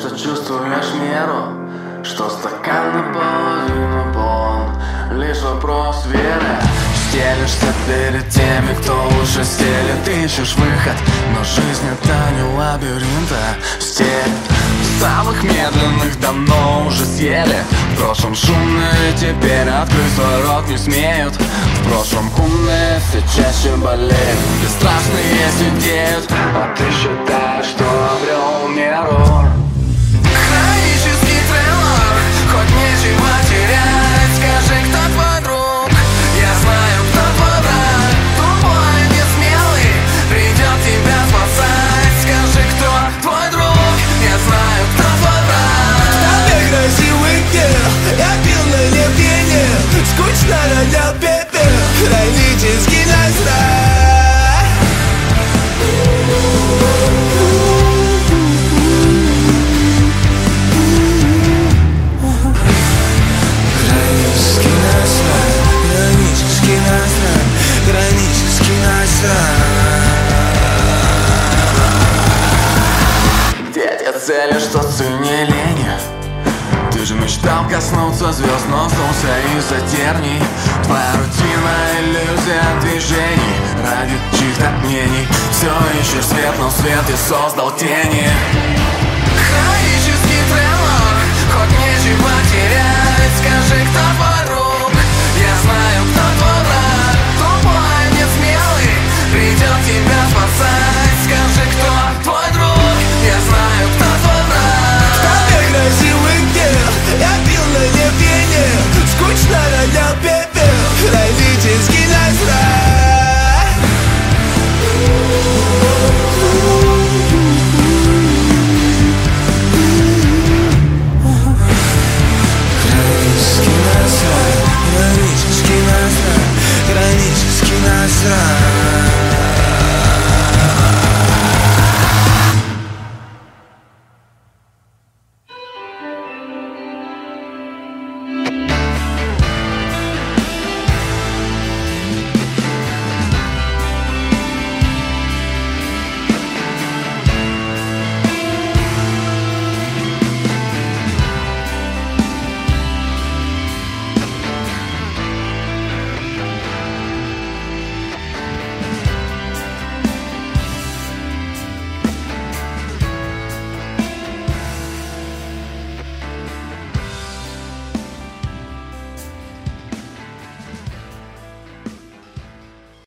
что чувствуешь меру, что стакан наполовину полон. Лишь вопрос веры. Стелишься перед теми, кто уже стелит. Ищешь выход, но жизнь это не лабиринт, а степь. Самых медленных давно уже съели. В прошлом шумные, теперь открыть свой рот не смеют. В прошлом умные все чаще болеют. Бесстрашные сидеют, а ты считаешь, что обрел меру. Хронический трейлер, хоть нечего терять. Скажи, кто твой друг? Я знаю, кто твой враг. Тупой, несмелый, придет тебя спасать. Скажи, кто твой друг? Я знаю, кто твой враг. В толпе красивых дел я пил на небдение. Скучно ронял пепел, хронический настрой. Хронический настрой, хронический настрой, хронический настрой. Где те цели, что цене лени? Ты же мечтал коснуться звезд, но снулся из-за терний. Твоя рутина, иллюзия движений. Ради чьих-то мнений все ищешь свет, но свет и создал тени. Хронический трейлер, хоть нечего терять. Скажи, кто твой друг? Я знаю, кто твой враг. Тупой, несмелый, придет тебя